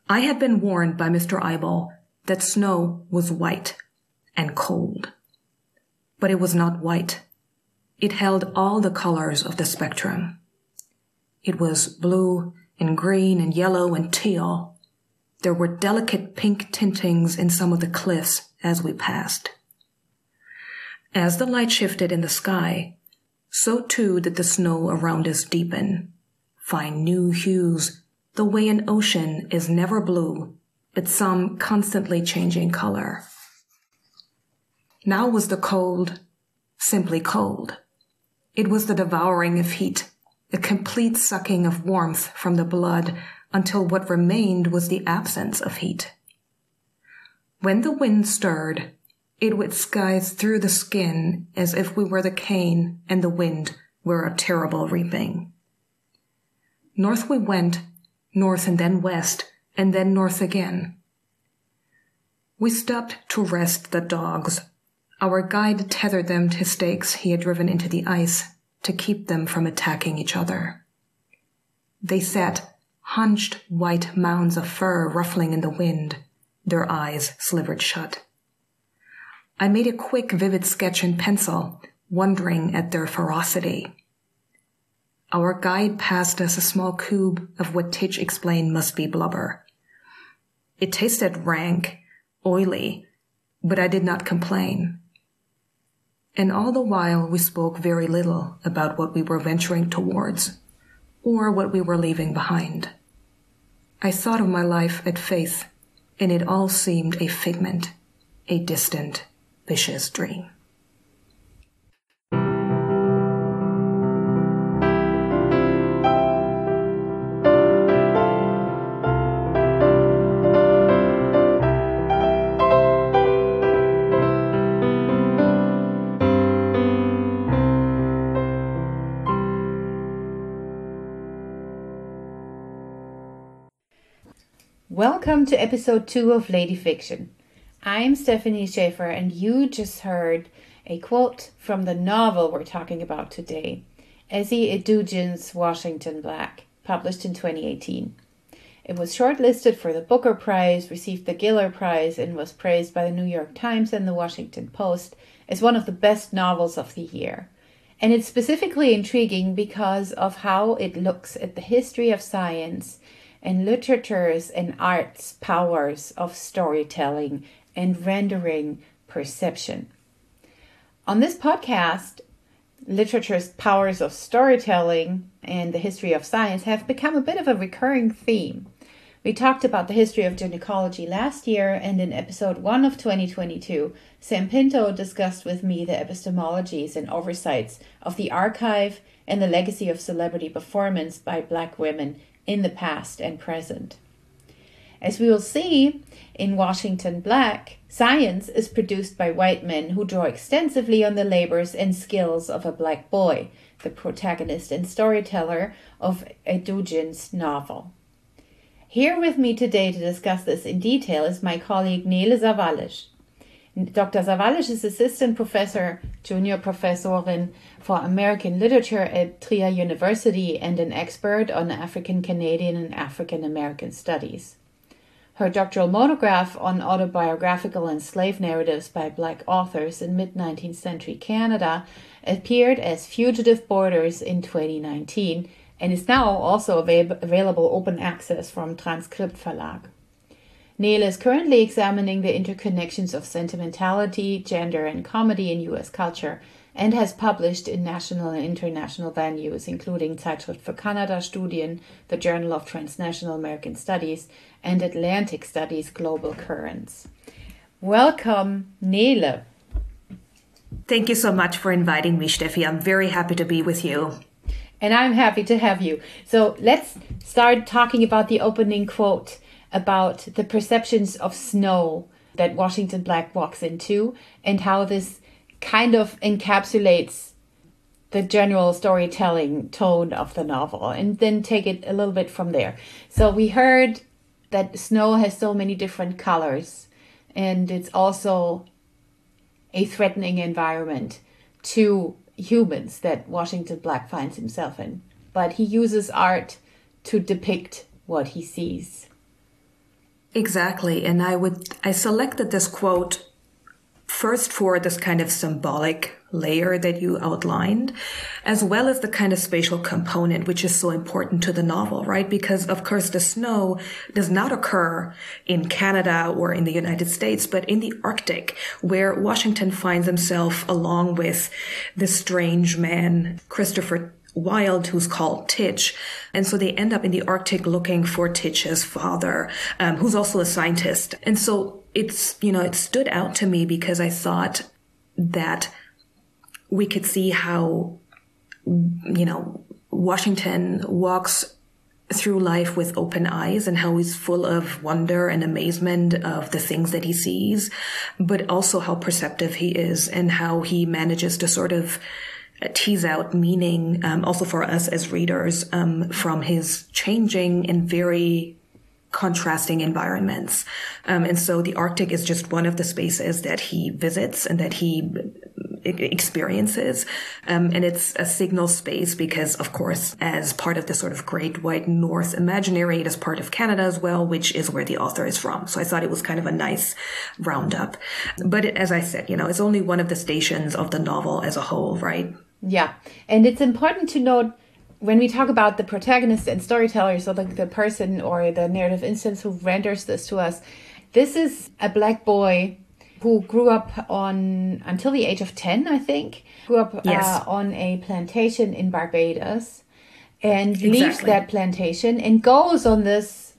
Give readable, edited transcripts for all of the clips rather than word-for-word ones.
I had been warned by Mr. Eibel that snow was white and cold. But it was not white. It held all the colors of the spectrum. It was blue and green and yellow and teal. There were delicate pink tintings in some of the cliffs as we passed. As the light shifted in the sky, so too did the snow around us deepen, find new hues, the way an ocean is never blue, but some constantly changing color. Now was the cold simply cold. It was the devouring of heat, the complete sucking of warmth from the blood until what remained was the absence of heat. When the wind stirred, it would scythe through the skin as if we were the cane and the wind were a terrible reaping. North we went, north and then west, and then north again. We stopped to rest the dogs. Our guide tethered them to stakes he had driven into the ice to keep them from attacking each other. They sat hunched white mounds of fur ruffling in the wind, their eyes slivered shut. I made a quick, vivid sketch in pencil, wondering at their ferocity. Our guide passed us a small cube of what Titch explained must be blubber. It tasted rank, oily, but I did not complain. And all the while we spoke very little about what we were venturing towards, or what we were leaving behind. I thought of my life at Faith, and it all seemed a figment, a distant, vicious dream. Welcome to episode 2 of Lady Fiction. I'm Stephanie Schaefer, and you just heard a quote from the novel we're talking about today, Ezzy Edugyan's Washington Black, published in 2018. It was shortlisted for the Booker Prize, received the Giller Prize, and was praised by the New York Times and the Washington Post as one of the best novels of the year. And it's specifically intriguing because of how it looks at the history of science and literature's and art's powers of storytelling and rendering perception. On this podcast, literature's powers of storytelling and the history of science have become a bit of a recurring theme. We talked about the history of gynecology last year, and in episode 1 of 2022, Sam Pinto discussed with me the epistemologies and oversights of the archive and the legacy of celebrity performance by Black women in the past and present. As we will see in Washington Black, science is produced by white men who draw extensively on the labors and skills of a Black boy, the protagonist and storyteller of Edugyan's novel. Here with me today to discuss this in detail is my colleague Nele Sawallisch. Dr. Sawallisch is Assistant Professor, Junior Professorin for American Literature at Trier University and an expert on African Canadian and African American studies. Her doctoral monograph on autobiographical and slave narratives by Black authors in mid-19th century Canada appeared as Fugitive Borders in 2019 and is now also available open access from Transkript Verlag. Nele is currently examining the interconnections of sentimentality, gender, and comedy in U.S. culture, and has published in national and international venues, including Zeitschrift für Kanada-Studien, the Journal of Transnational American Studies, and Atlantic Studies Global Currents. Welcome, Nele. Thank you so much for inviting me, Steffi. I'm very happy to be with you. And I'm happy to have you. So let's start talking about the opening quote about the perceptions of snow that Washington Black walks into and how this kind of encapsulates the general storytelling tone of the novel, and then take it a little bit from there. So we heard that snow has so many different colors, and it's also a threatening environment to humans that Washington Black finds himself in. But he uses art to depict what he sees. Exactly. And I selected this quote first for this kind of symbolic layer that you outlined, as well as the kind of spatial component, which is so important to the novel, right? Because of course the snow does not occur in Canada or in the United States, but in the Arctic, where Washington finds himself along with this strange man, Christopher Wilde, who's called Titch. And so they end up in the Arctic looking for Titch's father, who's also a scientist. And so it stood out to me because I thought that we could see how, Washington walks through life with open eyes and how he's full of wonder and amazement of the things that he sees, but also how perceptive he is and how he manages to sort of tease out meaning, also for us as readers, from his changing and very contrasting environments. And so the Arctic is just one of the spaces that he visits and that he experiences. And it's a signal space because, of course, as part of the sort of Great White North imaginary, it is part of Canada as well, which is where the author is from. So I thought it was kind of a nice roundup. But as I said, it's only one of the stations of the novel as a whole, right? Yeah. And it's important to note, when we talk about the protagonist and storyteller, so like the person or the narrative instance who renders this to us, this is a Black boy who grew up until the age of 10, I think, grew up on a plantation in Barbados and leaves that plantation and goes on this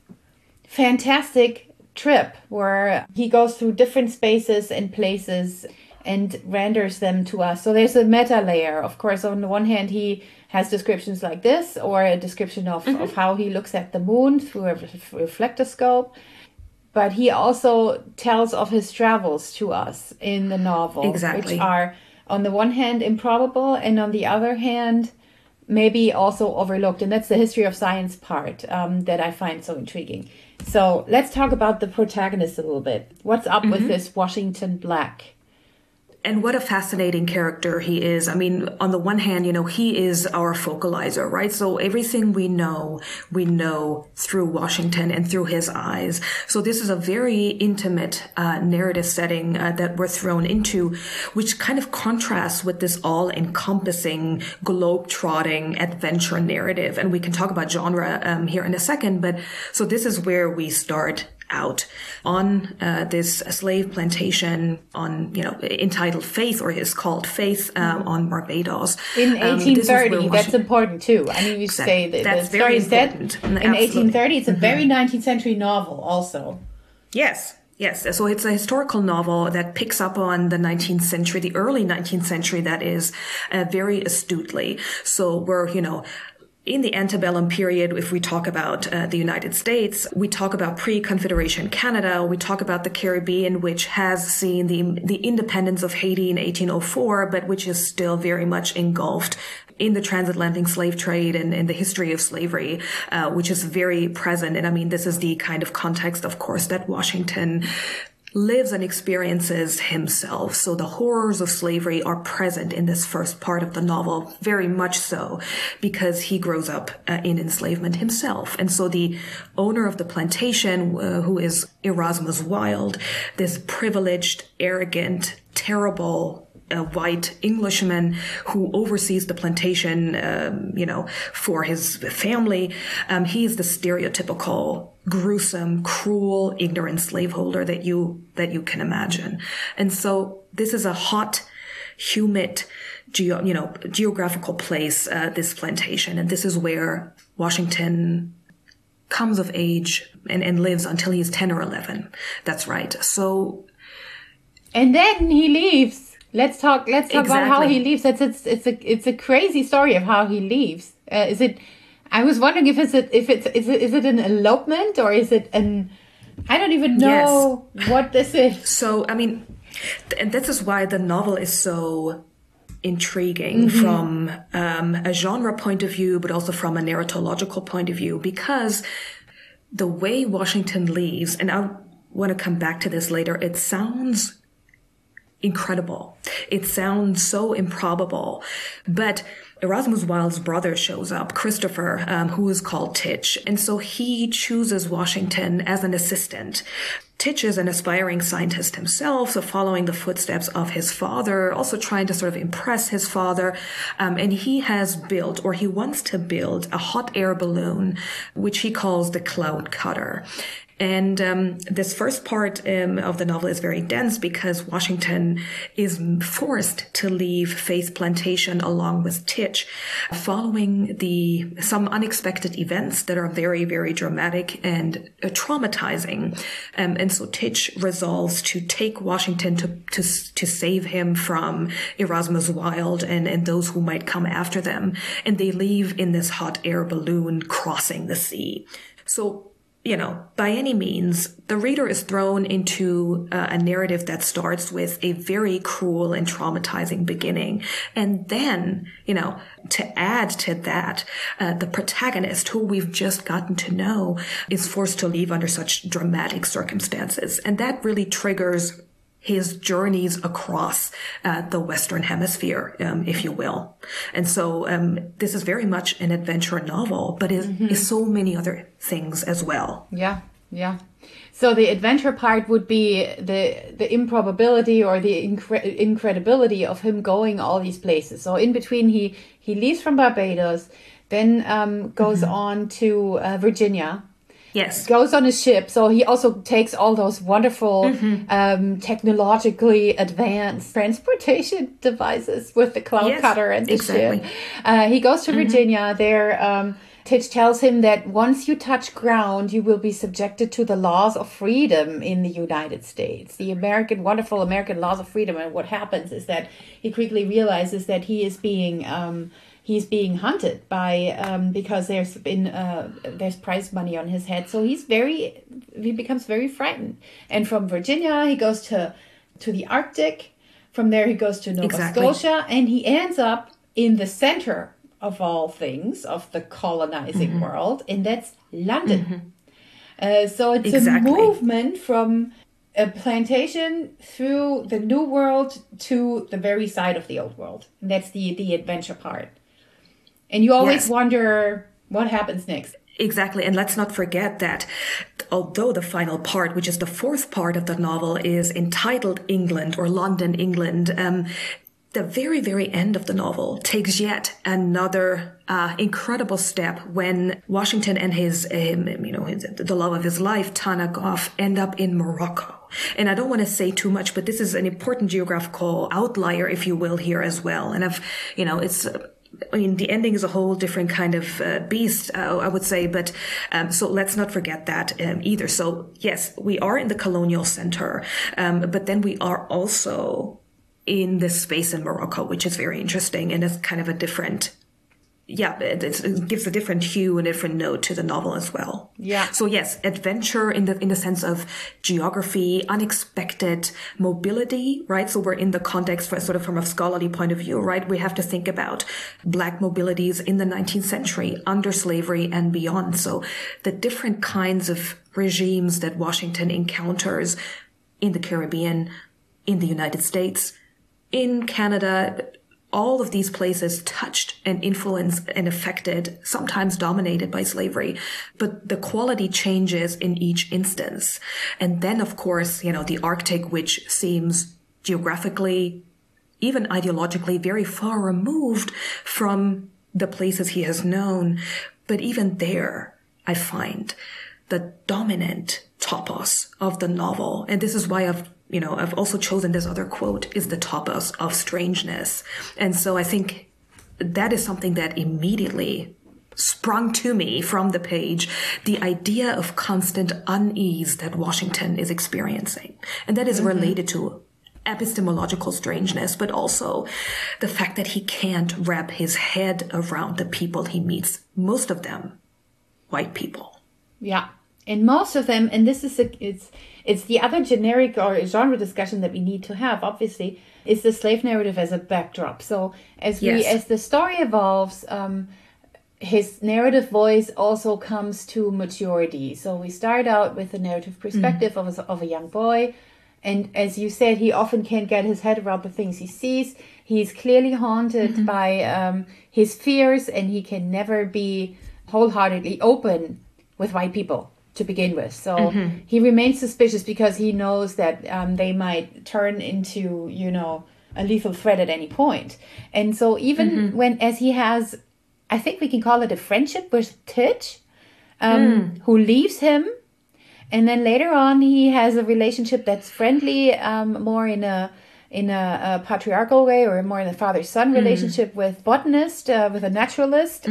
fantastic trip where he goes through different spaces and places and renders them to us. So there's a meta layer. Of course, on the one hand, he has descriptions like this, or a description of how he looks at the moon through a reflectoscope. But he also tells of his travels to us in the novel, which are, on the one hand, improbable, and on the other hand, maybe also overlooked. And that's the history of science part that I find so intriguing. So let's talk about the protagonist a little bit. What's up with this Washington Black? And what a fascinating character he is. I mean, on the one hand, he is our focalizer, right? So everything we know through Washington and through his eyes. So this is a very intimate narrative setting that we're thrown into, which kind of contrasts with this all-encompassing, globe-trotting adventure narrative. And we can talk about genre here in a second, but so this is where we start out on this slave plantation entitled Faith, or is called Faith, on Barbados. In 1830, that's important too. I mean, you say that that's the story is set in Absolutely. 1830. It's a very 19th century novel also. Yes. So it's a historical novel that picks up on the 19th century, the early 19th century, that is, very astutely. So we're, in the antebellum period, if we talk about the United States, we talk about pre-Confederation Canada, we talk about the Caribbean, which has seen the independence of Haiti in 1804, but which is still very much engulfed in the transatlantic slave trade and in the history of slavery, which is very present. And I mean, this is the kind of context, of course, that Washington lives and experiences himself. So the horrors of slavery are present in this first part of the novel, very much so, because he grows up in enslavement himself. And so the owner of the plantation, who is Erasmus Wilde, this privileged, arrogant, terrible white Englishman who oversees the plantation, for his family. He is the stereotypical, gruesome, cruel, ignorant slaveholder that you can imagine. And so this is a hot, humid, geographical place, this plantation. And this is where Washington comes of age and lives until he's 10 or 11. That's right. So. And then he leaves. Let's talk about how he leaves. It's a crazy story of how he leaves. Is it? I was wondering is it an elopement, or is it an? I don't even know what this is. So I mean, and this is why the novel is so intriguing from a genre point of view, but also from a narratological point of view, because the way Washington leaves, and I want to come back to this later, it sounds incredible. It sounds so improbable, but Erasmus Wilde's brother shows up, Christopher, who is called Titch. And so he chooses Washington as an assistant. Titch is an aspiring scientist himself, so following the footsteps of his father, also trying to sort of impress his father. And he has built, or he wants to build, a hot air balloon, which he calls the Cloud Cutter. And this first part of the novel is very dense because Washington is forced to leave Faith Plantation along with Titch following some unexpected events that are very, very dramatic and traumatizing. And so Titch resolves to take Washington to save him from Erasmus Wilde and those who might come after them. And they leave in this hot air balloon crossing the sea. So, by any means, the reader is thrown into a narrative that starts with a very cruel and traumatizing beginning. And then, to add to that, the protagonist, who we've just gotten to know, is forced to leave under such dramatic circumstances. And that really triggers his journeys across the Western Hemisphere, if you will. And so this is very much an adventure novel, but is so many other things as well. Yeah. So the adventure part would be the improbability or the incredibility of him going all these places. So in between, he leaves from Barbados, then goes on to Virginia. Yes. Goes on a ship. So he also takes all those wonderful technologically advanced transportation devices with the Cloud Cutter and the ship. He goes to Virginia. There, Titch tells him that once you touch ground, you will be subjected to the laws of freedom in the United States. The wonderful American laws of freedom. And what happens is that he quickly realizes that he is being he's being hunted by because there's prize money on his head. So he becomes very frightened. And from Virginia, he goes to the Arctic. From there, he goes to Nova Scotia, and he ends up in the center of all things of the colonizing world, and that's London. So it's a movement from a plantation through the New World to the very side of the Old World. And that's the adventure part. And you always wonder what happens next. Exactly. And let's not forget that although the final part, which is the fourth part of the novel, is entitled England or London, England, the very, very end of the novel takes yet another incredible step when Washington and the love of his life, Tana Goff, end up in Morocco. And I don't want to say too much, but this is an important geographical outlier, if you will, here as well. And the ending is a whole different kind of beast, I would say. But so let's not forget that either. So yes, we are in the colonial center, but then we are also in this space in Morocco, which is very interesting and is kind of a different. It gives a different hue and a different note to the novel as well. Yeah. So yes, adventure in the sense of geography, unexpected mobility, right? So we're in the context from a scholarly point of view, right? We have to think about Black mobilities in the 19th century, under slavery and beyond. So the different kinds of regimes that Washington encounters in the Caribbean, in the United States, in Canada, all of these places touched and influenced and affected, sometimes dominated by slavery, but the quality changes in each instance. And then, of course, the Arctic, which seems geographically, even ideologically, very far removed from the places he has known. But even there, I find the dominant topos of the novel. And this is why I've also chosen this other quote, is the topos of strangeness. And so I think that is something that immediately sprung to me from the page, the idea of constant unease that Washington is experiencing. And that is related to epistemological strangeness, but also the fact that he can't wrap his head around the people he meets, most of them white people. Yeah. And most of them, and this is it's the other generic or genre discussion that we need to have, obviously, is the slave narrative as a backdrop. So as the story evolves, his narrative voice also comes to maturity. So we start out with the narrative perspective of a young boy, And as you said, he often can't get his head around the things he sees. He's clearly haunted by his fears, and he can never be wholeheartedly open with white people to begin with. So he remains suspicious because he knows that they might turn into, a lethal threat at any point. And so even as he has, I think we can call it a friendship with Titch, who leaves him. And then later on, he has a relationship that's friendly, more in a patriarchal way, or more in a father-son relationship with botanist, with a naturalist,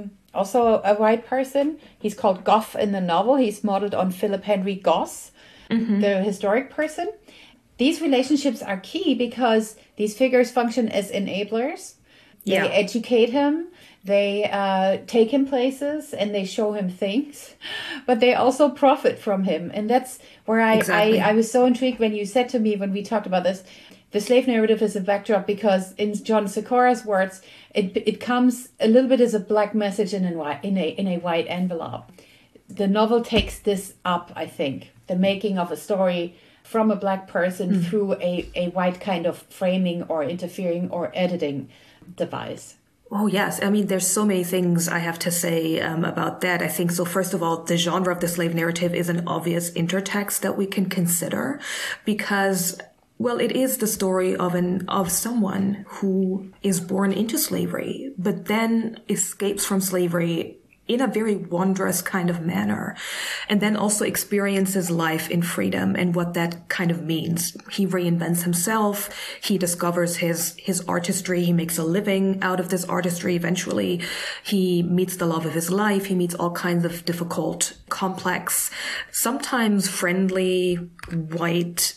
also a white person. He's called Goff in the novel. He's modeled on Philip Henry Goss, the historic person. These relationships are key because these figures function as enablers. They educate him. They take him places and they show him things, but they also profit from him. And that's where I was so intrigued when you said to me, when we talked about this, the slave narrative is a backdrop because in John Sikora's words, it comes a little bit as a black message in a white envelope. The novel takes this up, I think, the making of a story from a black person through a white kind of framing or interfering or editing device. Oh, yes. I mean, there's so many things I have to say about that. I think so. First of all, the genre of the slave narrative is an obvious intertext that we can consider because, well, it is the story of someone who is born into slavery, but then escapes from slavery in a very wondrous kind of manner, and then also experiences life in freedom and what that kind of means. He reinvents himself. He discovers his artistry. He makes a living out of this artistry eventually. He meets the love of his life. He meets all kinds of difficult, complex, sometimes friendly, white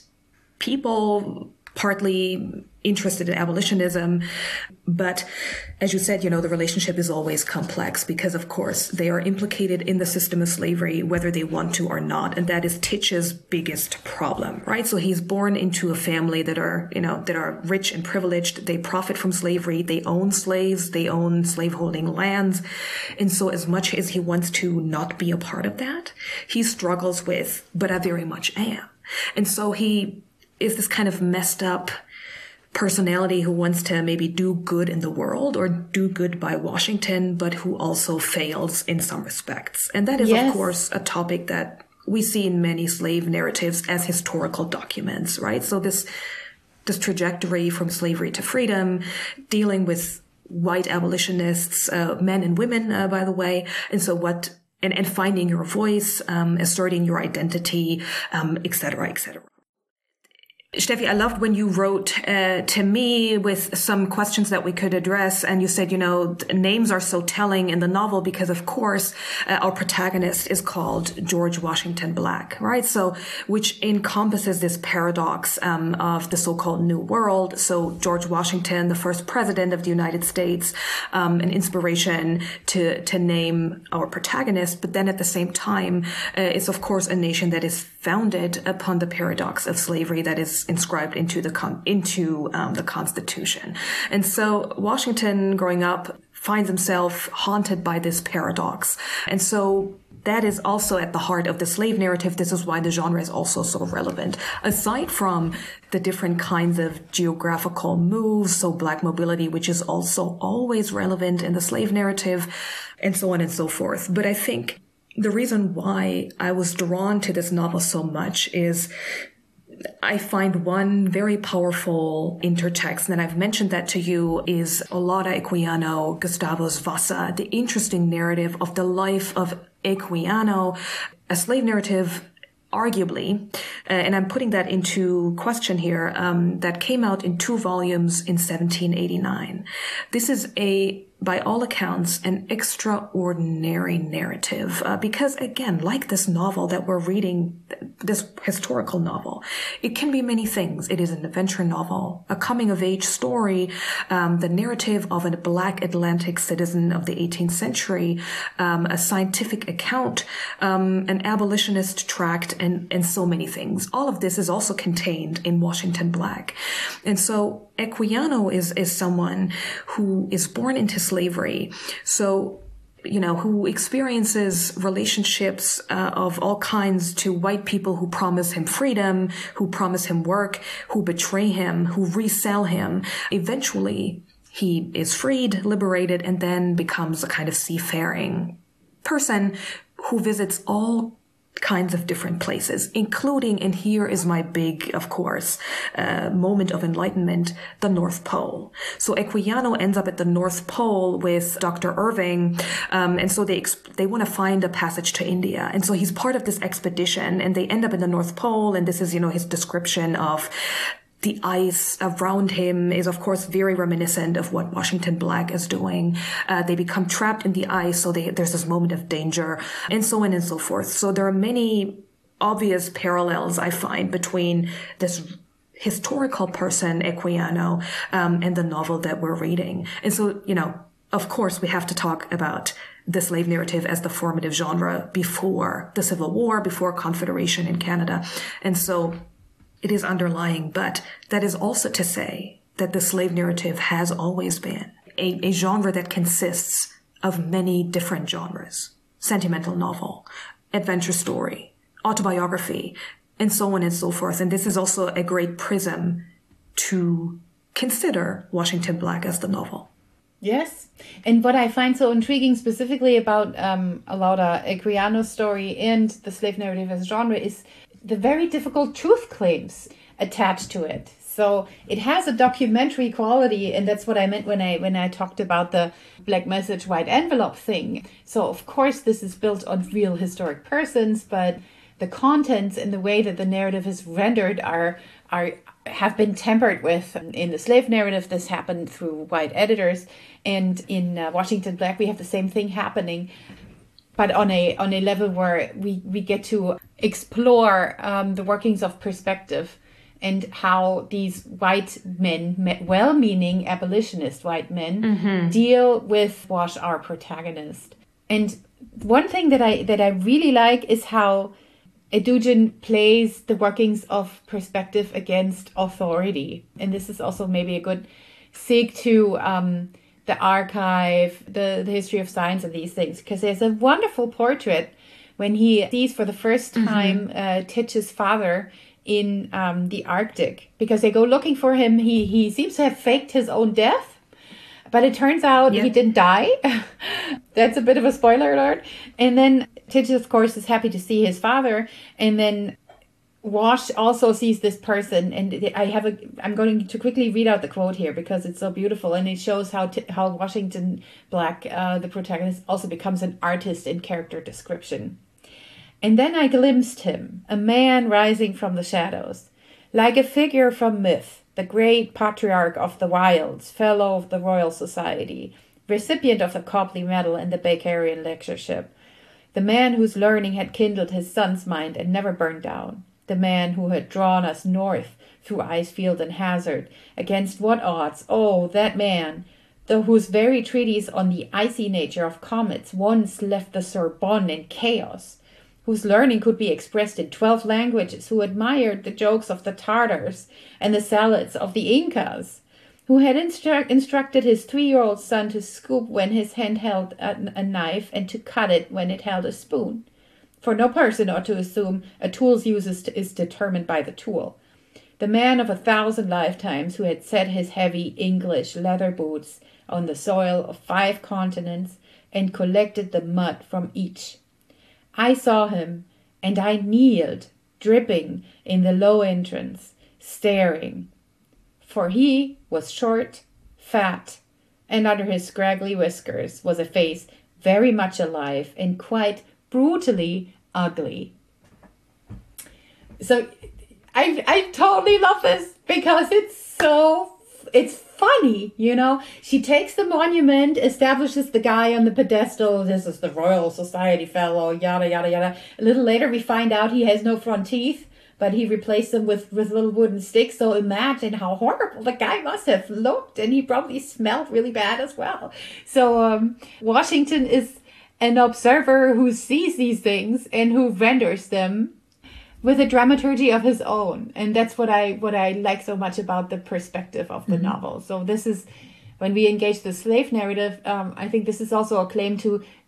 people, partly interested in abolitionism. But as you said, the relationship is always complex because, of course, they are implicated in the system of slavery, whether they want to or not. And that is Titch's biggest problem, right? So he's born into a family that are rich and privileged. They profit from slavery. They own slaves. They own slaveholding lands. And so as much as he wants to not be a part of that, he struggles with, but I very much am. And so he is this kind of messed up personality who wants to maybe do good in the world or do good by Washington, but who also fails in some respects. And that is, of course, a topic that we see in many slave narratives as historical documents, right? So this trajectory from slavery to freedom, dealing with white abolitionists, men and women, by the way. And so and finding your voice, asserting your identity, et cetera, et cetera. Steffi, I loved when you wrote to me with some questions that we could address. And you said, names are so telling in the novel because, of course, our protagonist is called George Washington Black, right? So which encompasses this paradox of the so-called New World. So George Washington, the first president of the United States, an inspiration to name our protagonist. But then at the same time, it's, of course, a nation that is founded upon the paradox of slavery that is inscribed into the Constitution. And so Washington, growing up, finds himself haunted by this paradox. And so that is also at the heart of the slave narrative. This is why the genre is also so relevant. Aside from the different kinds of geographical moves, so Black mobility, which is also always relevant in the slave narrative, and so on and so forth. But I think the reason why I was drawn to this novel so much is I find one very powerful intertext, and I've mentioned that to you, is Olaudah Equiano, Gustavo's Vasa, the interesting narrative of the life of Equiano, a slave narrative, arguably, and I'm putting that into question here, that came out in 2 volumes in 1789. This is by all accounts, an extraordinary narrative, because again, like this novel that we're reading, this historical novel, it can be many things. It is an adventure novel, a coming-of-age story, the narrative of a Black Atlantic citizen of the 18th century, a scientific account, an abolitionist tract, and so many things. All of this is also contained in Washington Black. And so Equiano is someone who is born into slavery. So who experiences relationships of all kinds to white people who promise him freedom, who promise him work, who betray him, who resell him. Eventually, he is freed, liberated, and then becomes a kind of seafaring person who visits all kinds of different places, including, and here is my big, of course, moment of enlightenment, the North Pole. So Equiano ends up at the North Pole with Dr. Irving, and so they want to find a passage to India. And so he's part of this expedition, and they end up in the North Pole, and this is, his description of the ice around him is, of course, very reminiscent of what Washington Black is doing. They become trapped in the ice, so there's this moment of danger, and so on and so forth. So there are many obvious parallels, I find, between this historical person, Equiano, and the novel that we're reading. And so, of course, we have to talk about the slave narrative as the formative genre before the Civil War, before Confederation in Canada. And so it is underlying, but that is also to say that the slave narrative has always been a genre that consists of many different genres: sentimental novel, adventure story, autobiography, and so on and so forth. And this is also a great prism to consider Washington Black as the novel. Yes. And what I find so intriguing specifically about Olaudah Equiano's story and the slave narrative as genre is the very difficult truth claims attached to it. So it has a documentary quality, and that's what I meant when I talked about the black message, white envelope thing. So of course this is built on real historic persons, but the contents and the way that the narrative is rendered have been tempered with. In the slave narrative, this happened through white editors, and in Washington Black, we have the same thing happening, but on a level where we get to explore the workings of perspective and how these white men, well-meaning abolitionist white men, deal with Wash, our protagonist. And one thing that I really like is how Edugyan plays the workings of perspective against authority. And this is also maybe a good segue to the archive, the history of science and these things, because there's a wonderful portrait when he sees for the first time Titch's father in the Arctic, because they go looking for him. He seems to have faked his own death, but it turns out he didn't die. That's a bit of a spoiler alert. And then Titch, of course, is happy to see his father, and then Wash also sees this person, and I'm going to quickly read out the quote here because it's so beautiful, and it shows how Washington Black, the protagonist, also becomes an artist in character description. And then I glimpsed him, a man rising from the shadows, like a figure from myth, the great patriarch of the wilds, fellow of the Royal Society, recipient of the Copley Medal and the Bakerian Lectureship, the man whose learning had kindled his son's mind and never burned down. The man who had drawn us north through icefield and hazard. Against what odds? Oh, that man, whose very treatise on the icy nature of comets once left the Sorbonne in chaos, whose learning could be expressed in 12 languages, who admired the jokes of the Tartars and the salads of the Incas, who had instructed his 3-year-old son to scoop when his hand held a knife and to cut it when it held a spoon. For no person ought to assume a tool's use is determined by the tool. The man of 1,000 lifetimes who had set his heavy English leather boots on the soil of 5 continents and collected the mud from each. I saw him, and I kneeled, dripping, in the low entrance, staring. For he was short, fat, and under his scraggly whiskers was a face very much alive and quite brutally ugly. So I totally love this because it's funny, She takes the monument, establishes the guy on the pedestal. This is the Royal Society fellow, yada, yada, yada. A little later we find out he has no front teeth, but he replaced them with little wooden sticks. So imagine how horrible the guy must have looked, and he probably smelled really bad as well. So Washington is an observer who sees these things and who renders them with a dramaturgy of his own. And that's what I like so much about the perspective of the novel. So this is, when we engage the slave narrative, I think this is also a claim to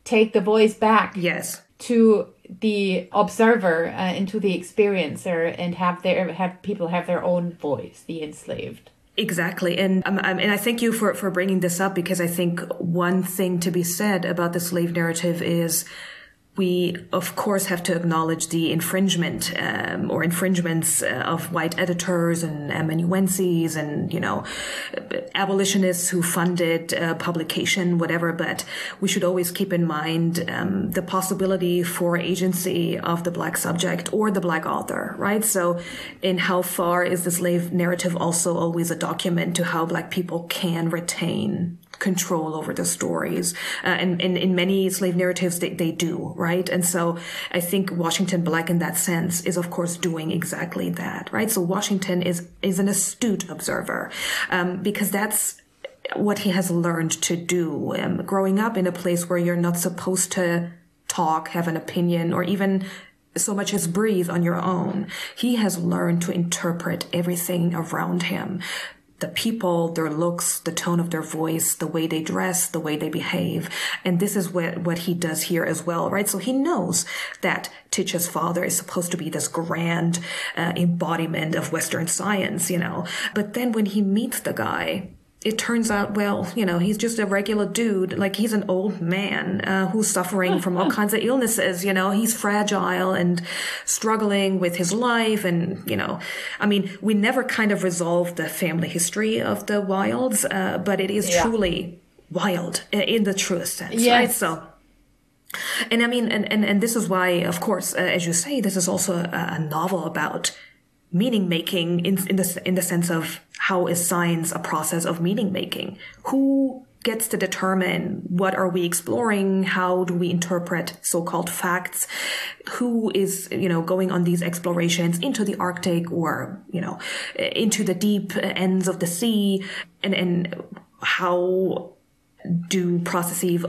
take the voice back. Yes. To the observer and to the experiencer, and have people have their own voice, the enslaved. Exactly. And I thank you for bringing this up, because I think one thing to be said about the slave narrative is we, of course, have to acknowledge the infringement or infringements of white editors and amanuenses and, abolitionists who funded publication, whatever. But we should always keep in mind the possibility for agency of the Black subject or the Black author, right? So in how far is the slave narrative also always a document to how Black people can retain control over the stories. And in many slave narratives, they do, right? And so I think Washington Black in that sense is, of course, doing exactly that, right? So Washington is an astute observer, because that's what he has learned to do. Growing up in a place where you're not supposed to talk, have an opinion, or even so much as breathe on your own, he has learned to interpret everything around him. The people, their looks, the tone of their voice, the way they dress, the way they behave. And this is what he does here as well, right? So he knows that Teach's father is supposed to be this grand embodiment of Western science, But then when he meets the guy, it turns out, well, he's just a regular dude. Like, he's an old man who's suffering from all kinds of illnesses. He's fragile and struggling with his life. And, we never kind of resolve the family history of the Wildes, but it is truly wild in the truest sense, right? So, and and this is why, of course, as you say, this is also a novel about meaning making in the sense of how is science a process of meaning making? Who gets to determine what are we exploring? How do we interpret so-called facts? Who is, going on these explorations into the Arctic or, into the deep ends of the sea? And how do processes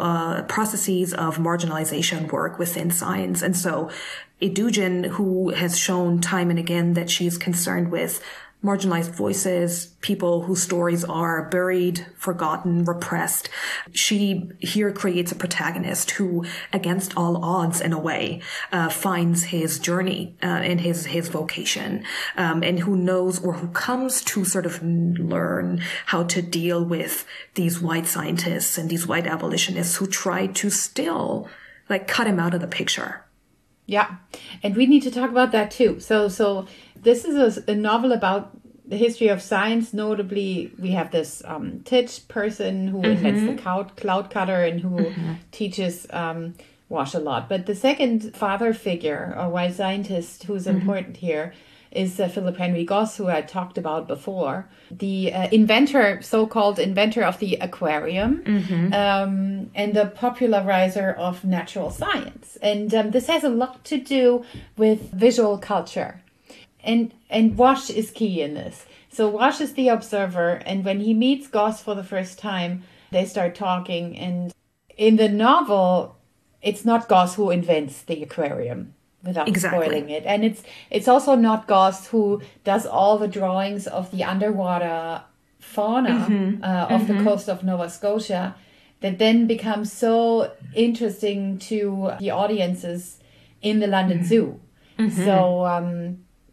of marginalization work within science? And so Edugyan, who has shown time and again that she is concerned with marginalized voices, people whose stories are buried, forgotten, repressed. She here creates a protagonist who, against all odds in a way, finds his journey and his vocation, and who knows or who comes to sort of learn how to deal with these white scientists and these white abolitionists who try to still cut him out of the picture. Yeah, and we need to talk about that too. So this is a novel about the history of science. Notably, we have this Titch person who invents the cloud cutter and who teaches Wash a lot. But the second father figure, or white scientist, who's important here is Philip Henry Goss, who I talked about before, the so-called inventor of the aquarium, and the popularizer of natural science. And this has a lot to do with visual culture. And Wash is key in this. So Wash is the observer, and when he meets Goss for the first time, they start talking. And in the novel, it's not Goss who invents the aquarium, without spoiling it. And it's also not Goss who does all the drawings of the underwater fauna of the coast of Nova Scotia that then becomes so interesting to the audiences in the London Zoo. So,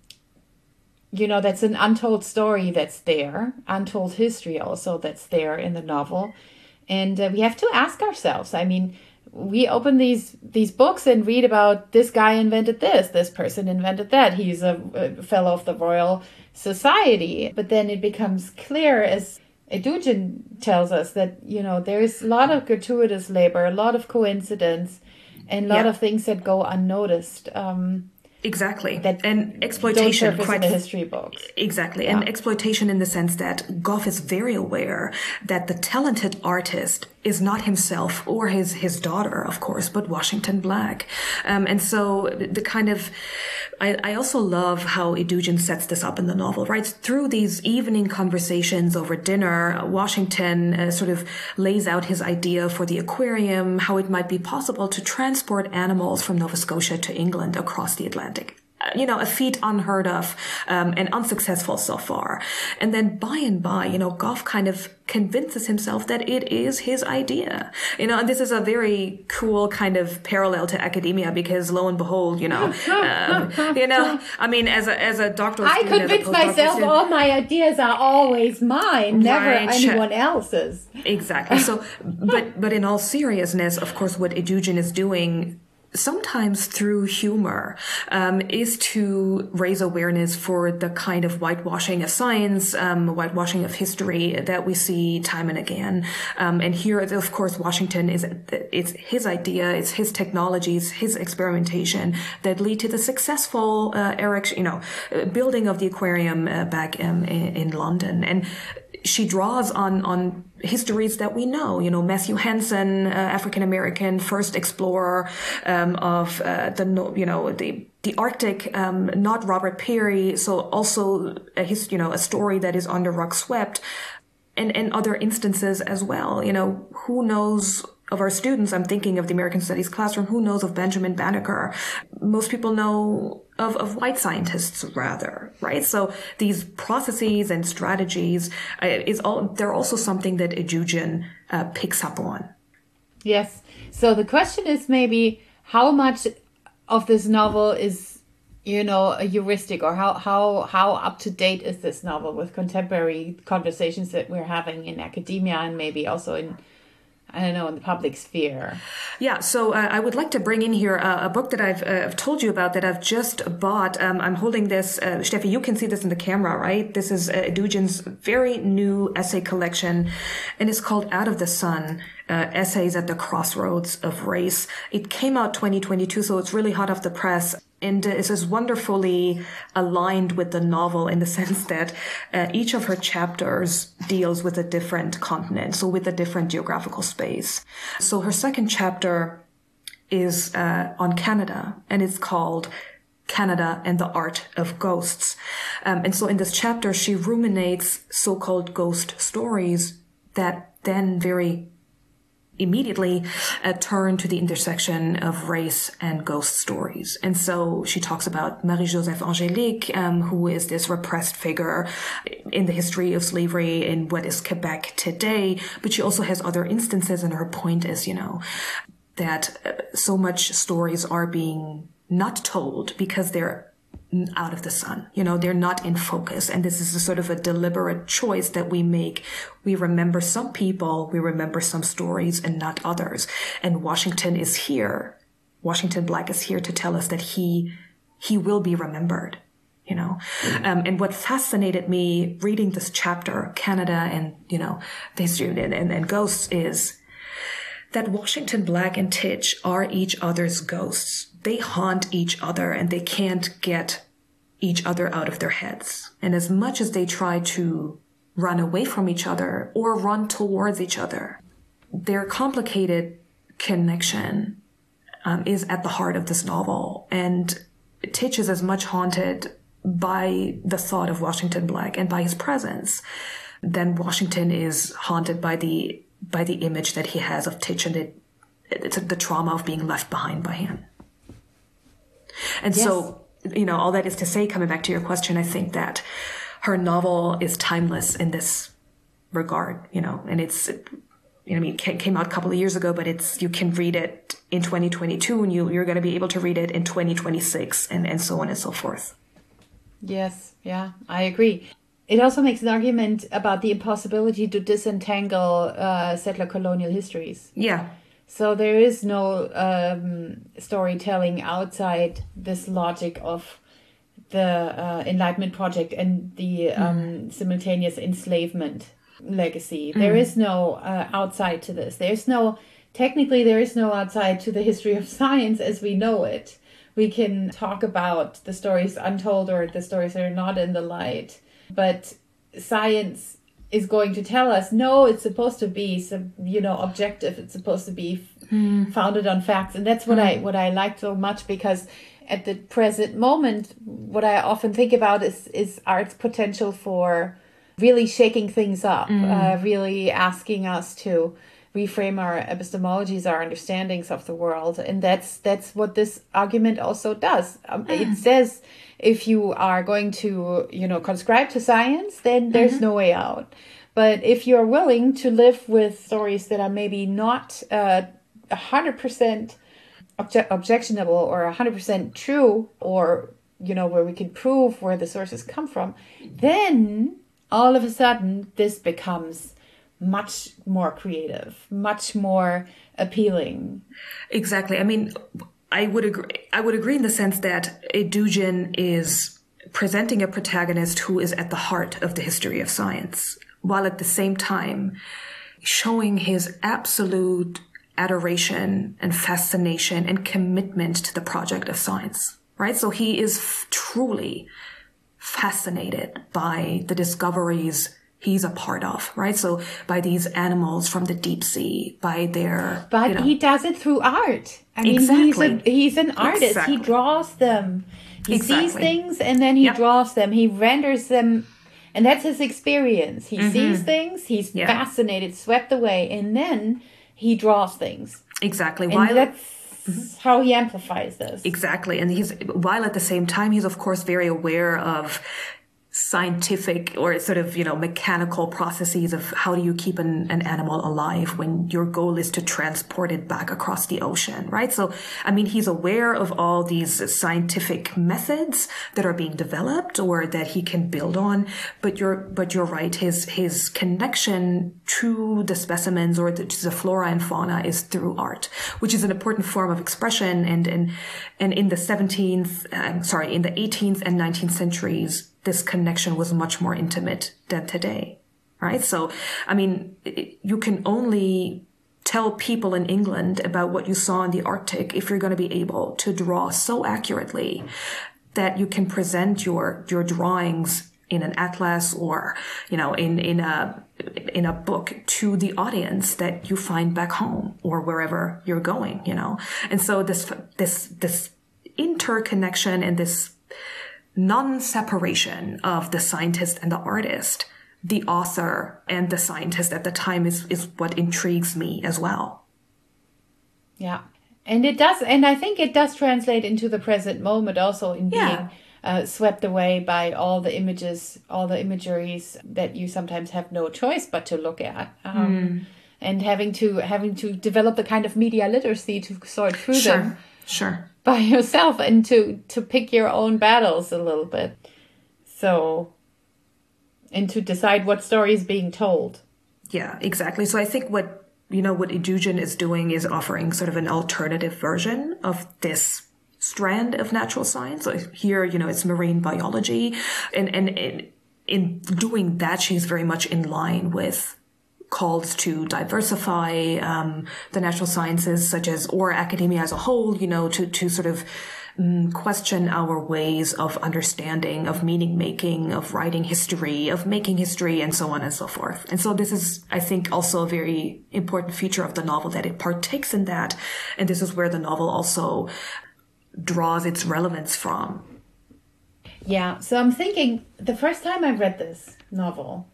that's an untold story that's there, untold history also that's there in the novel. And we have to ask ourselves, we open these books and read about this guy invented this person invented that. He's a fellow of the Royal Society. But then it becomes clear, as Edugyan tells us, that, there's a lot of gratuitous labor, a lot of coincidence, and a lot of things that go unnoticed. Exactly. That and exploitation don't surface in the history books. Exactly. And exploitation in the sense that Goff is very aware that the talented artist is not himself or his daughter, of course, but Washington Black. And so the kind of, I also love how Edugyan sets this up in the novel, right? Through these evening conversations over dinner, Washington sort of lays out his idea for the aquarium, how it might be possible to transport animals from Nova Scotia to England across the Atlantic. a feat unheard of, and unsuccessful so far. And then by and by, Goff kind of convinces himself that it is his idea. And this is a very cool kind of parallel to academia, because lo and behold, I mean, as a doctoral student, I convince myself all my ideas are always mine, never anyone else's. Exactly. So, but in all seriousness, of course, what Edugyan is doing, sometimes through humor, is to raise awareness for the kind of whitewashing of science, whitewashing of history that we see time and again. And here, of course, Washington it's his idea, it's his technologies, his experimentation that lead to the successful building of the aquarium back in London. And she draws on histories that we know. Matthew Hansen, African-American first explorer of the Arctic, not Robert Peary. So also a story that is under rug swept, and other instances as well. Who knows of our students? I'm thinking of the American Studies classroom. Who knows of Benjamin Banneker? Most people know of white scientists, rather, right? So these processes and strategies they're also something that Edugyan picks up on. Yes. So the question is maybe how much of this novel is, a heuristic, or how up to date is this novel with contemporary conversations that we're having in academia and maybe also in the public sphere. Yeah, so I would like to bring in here a book that I've told you about that I've just bought. I'm holding this. Steffi, you can see this in the camera, right? This is Edugyan's very new essay collection, and it's called Out of the Sun, Essays at the Crossroads of Race. It came out 2022, so it's really hot off the press. And it is wonderfully aligned with the novel in the sense that each of her chapters deals with a different continent, so with a different geographical space. So her second chapter is on Canada, and it's called Canada and the Art of Ghosts. And so in this chapter, she ruminates so-called ghost stories that then very immediately turn to the intersection of race and ghost stories. And so she talks about Marie-Joseph Angélique, who is this repressed figure in the history of slavery in what is Quebec today. But she also has other instances, and her point is, that so much stories are being not told because they're out of the sun. They're not in focus. And this is a sort of a deliberate choice that we make. We remember some people, we remember some stories and not others. And Washington Black is here to tell us that he will be remembered, And what fascinated me reading this chapter, Canada and, the history and ghosts, is that Washington Black and Titch are each other's ghosts. They haunt each other and they can't get each other out of their heads. And as much as they try to run away from each other or run towards each other, their complicated connection is at the heart of this novel. And Titch is as much haunted by the thought of Washington Black and by his presence than Washington is haunted by the image that he has of Titch and the trauma of being left behind by him. And yes. So, all that is to say, coming back to your question, I think that her novel is timeless in this regard, and it's, it came out a couple of years ago, but you can read it in 2022 and you're going to be able to read it in 2026 and so on and so forth. Yes. Yeah, I agree. It also makes an argument about the impossibility to disentangle settler colonial histories. Yeah. So there is no storytelling outside this logic of the Enlightenment project and the simultaneous enslavement legacy. There is no outside to this. There is no outside to the history of science as we know it. We can talk about the stories untold or the stories that are not in the light, but science is going to tell us, no, it's supposed to be objective. It's supposed to be founded on facts. And that's what I like so much, because at the present moment, what I often think about is art's potential for really shaking things up, really asking us to reframe our epistemologies, our understandings of the world. And that's what this argument also does. It says if you are going to, conscribe to science, then there's no way out. But if you're willing to live with stories that are maybe not 100% objectionable or 100% true, or, where we can prove where the sources come from, then all of a sudden this becomes much more creative, much more appealing. Exactly. I mean, I would agree in the sense that Dugin is presenting a protagonist who is at the heart of the history of science, while at the same time showing his absolute adoration and fascination and commitment to the project of science, right? So he is truly fascinated by the discoveries he's a part of, right? So by these animals from the deep sea, by their... But he does it through art. I mean, exactly. he's an artist. Exactly. He draws them. He sees things and then he draws them. He renders them. And that's his experience. He sees things. He's fascinated, swept away. And then he draws things. Exactly. And that's how he amplifies this. Exactly. And while at the same time, he's of course very aware of scientific or sort of, mechanical processes of how do you keep an animal alive when your goal is to transport it back across the ocean, right? So, I mean, he's aware of all these scientific methods that are being developed or that he can build on. But you're right. His connection to the specimens or to the flora and fauna is through art, which is an important form of expression. And in the 18th and 19th centuries, this connection was much more intimate than today, right? So, I mean, you can only tell people in England about what you saw in the Arctic if you're going to be able to draw so accurately that you can present your drawings in an atlas or, in a book to the audience that you find back home or wherever you're going, And so this interconnection and this non-separation of the scientist and the artist, the author and the scientist at the time is what intrigues me as well. Yeah. And it does, and I think it does translate into the present moment also in being swept away by all the images, all the imageries that you sometimes have no choice but to look at. And having to develop the kind of media literacy to sort through them. Sure. By yourself and to pick your own battles a little bit. So, and to decide what story is being told. Yeah, exactly. So I think what Dugin is doing is offering sort of an alternative version of this strand of natural science. So here, it's marine biology. And in doing that, she's very much in line with calls to diversify the natural sciences, or academia as a whole, to sort of question our ways of understanding, of meaning making, of writing history, of making history, and so on and so forth. And so this is, I think, also a very important feature of the novel, that it partakes in that. And this is where the novel also draws its relevance from. Yeah. So I'm thinking the first time I read this novel,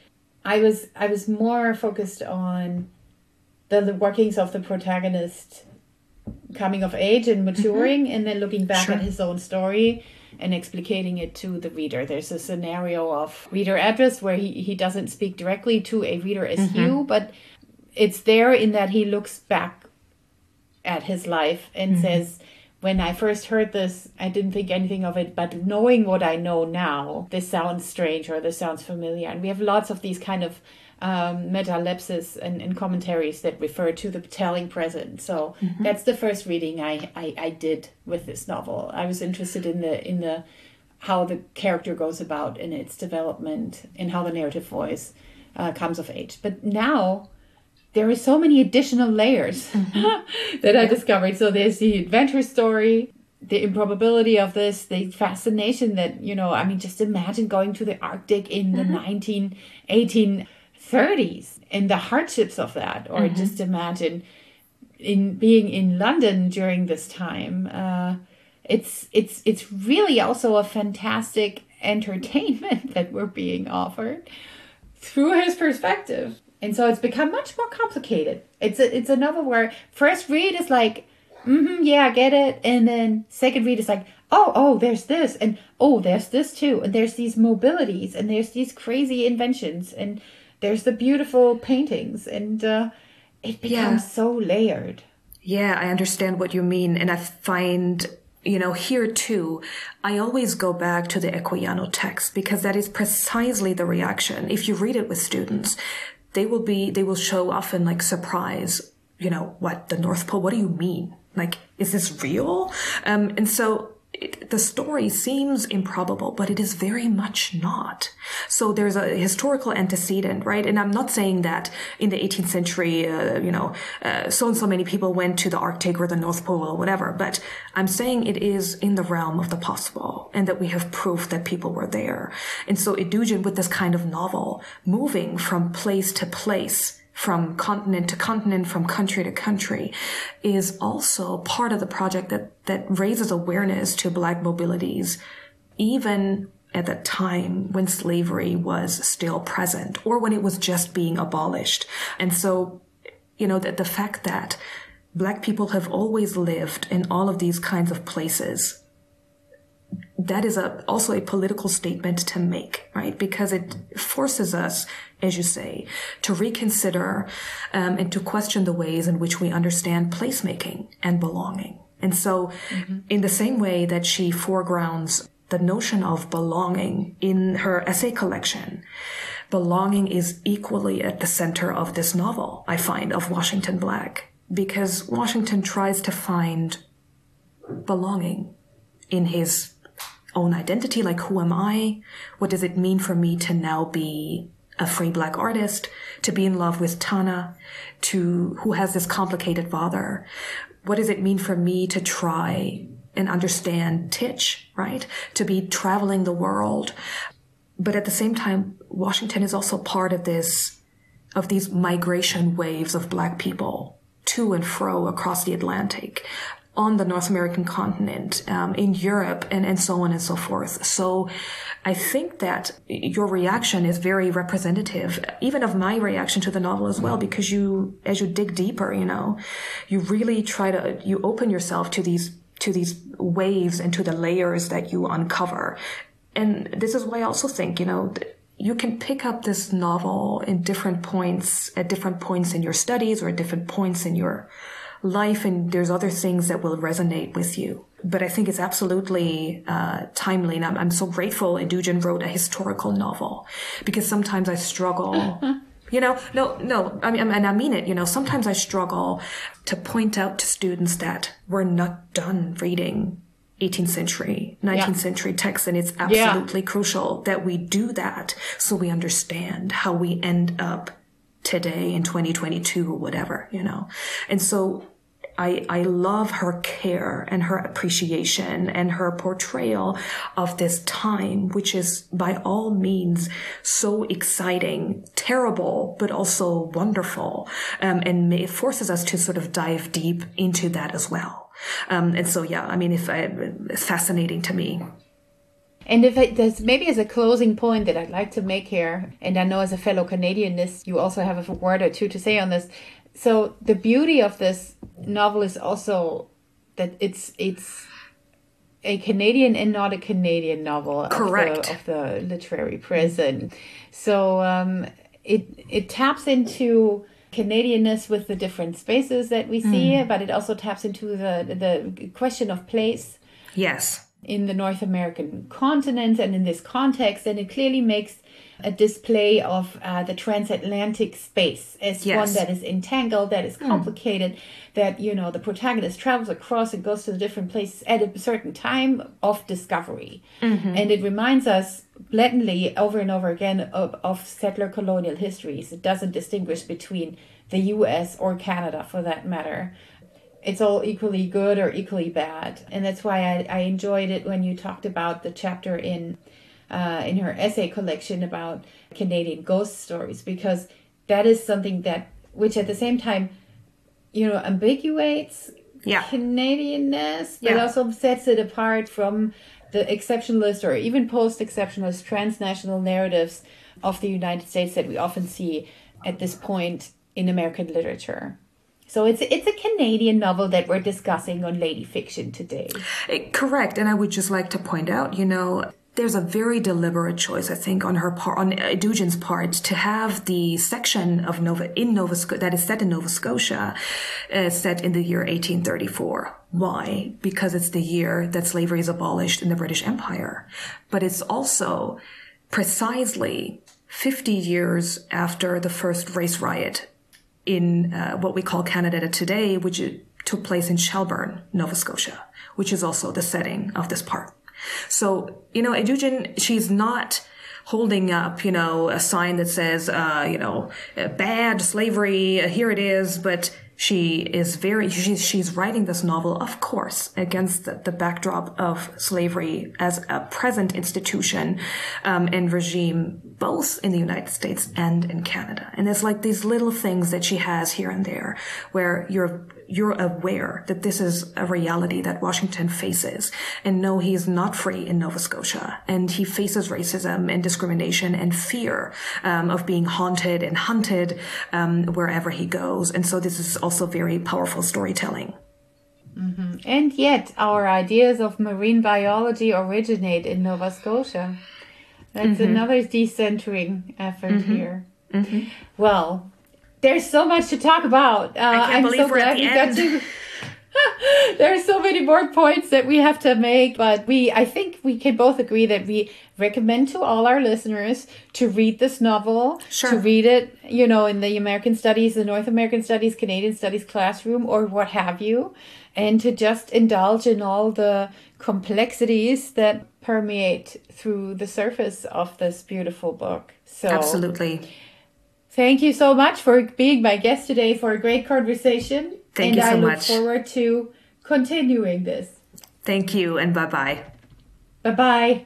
I was more focused on the workings of the protagonist coming of age and maturing, and then looking back at his own story and explicating it to the reader. There's a scenario of reader address where he doesn't speak directly to a reader as Hugh, but it's there in that he looks back at his life and says, when I first heard this, I didn't think anything of it, but knowing what I know now, this sounds strange or this sounds familiar. And we have lots of these kind of meta-lapses and commentaries that refer to the telling present. So that's the first reading I did with this novel. I was interested in the how the character goes about in its development and how the narrative voice comes of age. But now there are so many additional layers that I discovered. So there's the adventure story, the improbability of this, the fascination that, just imagine going to the Arctic in the 1830s and the hardships of that, or just imagine in being in London during this time. It's really also a fantastic entertainment that we're being offered through his perspective. And so it's become much more complicated. It's a novel where first read is like, yeah, I get it. And then second read is like, oh, there's this. And oh, there's this too. And there's these mobilities. And there's these crazy inventions. And there's the beautiful paintings. And it becomes so layered. Yeah, I understand what you mean. And I find, here too, I always go back to the Equiano text because that is precisely the reaction. If you read it with students, they will show often like surprise, what, the North Pole? What do you mean? Like, is this real? And so the story seems improbable, but it is very much not. So there's a historical antecedent, right? And I'm not saying that in the 18th century, so and so many people went to the Arctic or the North Pole or whatever, but I'm saying it is in the realm of the possible and that we have proof that people were there. And so Edugyan, with this kind of novel, moving from place to place, from continent to continent, from country to country, is also part of the project that raises awareness to Black mobilities, even at the time when slavery was still present or when it was just being abolished. And so, the fact that Black people have always lived in all of these kinds of places, that is also a political statement to make, right? Because it forces us, as you say, to reconsider and to question the ways in which we understand placemaking and belonging. And so in the same way that she foregrounds the notion of belonging in her essay collection, belonging is equally at the center of this novel, I find, of Washington Black, because Washington tries to find belonging in his own identity, like, who am I? What does it mean for me to now be a free Black artist, to be in love with Tana, who has this complicated father? What does it mean for me to try and understand Titch, right? To be traveling the world. But at the same time, Washington is also part of these migration waves of Black people to and fro across the Atlantic, on the North American continent, in Europe, and so on and so forth. So I think that your reaction is very representative, even of my reaction to the novel as well, because as you dig deeper, you really you open yourself to these waves and to the layers that you uncover. And this is why I also think, you can pick up this novel at different points in your studies or at different points in your life, and there's other things that will resonate with you. But I think it's absolutely timely, and I'm so grateful Edugyan wrote a historical novel, because sometimes I struggle, I mean it, sometimes I struggle to point out to students that we're not done reading 18th century, 19th century texts, and it's absolutely crucial that we do that so we understand how we end up today in 2022 or whatever, And so I love her care and her appreciation and her portrayal of this time, which is by all means so exciting, terrible, but also wonderful. And it forces us to sort of dive deep into that as well. And so, it's fascinating to me. And there's maybe as a closing point that I'd like to make here, and I know as a fellow Canadianist, you also have a word or two to say on this. So the beauty of this novel is also that it's a Canadian and not a Canadian novel. Correct. Of the literary prison. So it taps into Canadianness with the different spaces that we see, but it also taps into the question of place. Yes. In the North American continent and in this context, and it clearly makes a display of the transatlantic space as one that is entangled, that is complicated, that, the protagonist travels across and goes to the different places at a certain time of discovery. And it reminds us blatantly over and over again of settler colonial histories. It doesn't distinguish between the US or Canada, for that matter. It's all equally good or equally bad. And that's why I enjoyed it when you talked about the chapter in her essay collection about Canadian ghost stories, because that is something which at the same time, ambiguates Canadianness, but also sets it apart from the exceptionalist or even post-exceptionalist transnational narratives of the United States that we often see at this point in American literature. So it's a Canadian novel that we're discussing on Lady Fiction today. Correct. And I would just like to point out, there's a very deliberate choice, I think, on Duggan's part, to have the section of Nova Scotia that is set in Nova Scotia, set in the year 1834. Why? Because it's the year that slavery is abolished in the British Empire. But it's also precisely 50 years after the first race riot in what we call Canada today, which took place in Shelburne, Nova Scotia, which is also the setting of this part. So, Duggan, she's not holding up, a sign that says, bad slavery, here it is, but she's writing this novel, of course, against the backdrop of slavery as a present institution and regime, both in the United States and in Canada. And it's like these little things that she has here and there where you're aware that this is a reality that Washington faces. And no, he is not free in Nova Scotia. And he faces racism and discrimination and fear of being haunted and hunted wherever he goes. And so this is also very powerful storytelling. Mm-hmm. And yet our ideas of marine biology originate in Nova Scotia. That's another decentering effort here. Mm-hmm. Well, there's so much to talk about. I'm so glad we got to. There's so many more points that we have to make, but I think we can both agree that we recommend to all our listeners to read this novel, sure, to read it, in the American Studies, the North American Studies, Canadian Studies classroom, or what have you, and to just indulge in all the complexities that permeate through the surface of this beautiful book. So, absolutely. Thank you so much for being my guest today for a great conversation. Thank you so much. And I look forward to continuing this. Thank you, and bye-bye. Bye-bye.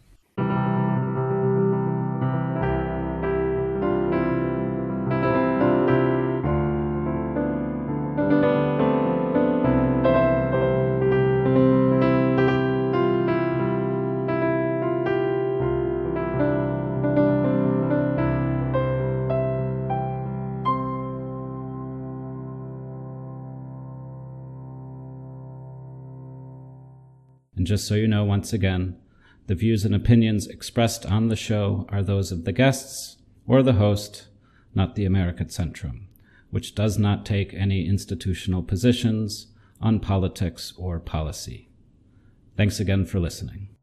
And just so you know, once again, the views and opinions expressed on the show are those of the guests or the host, not the American Centrum, which does not take any institutional positions on politics or policy. Thanks again for listening.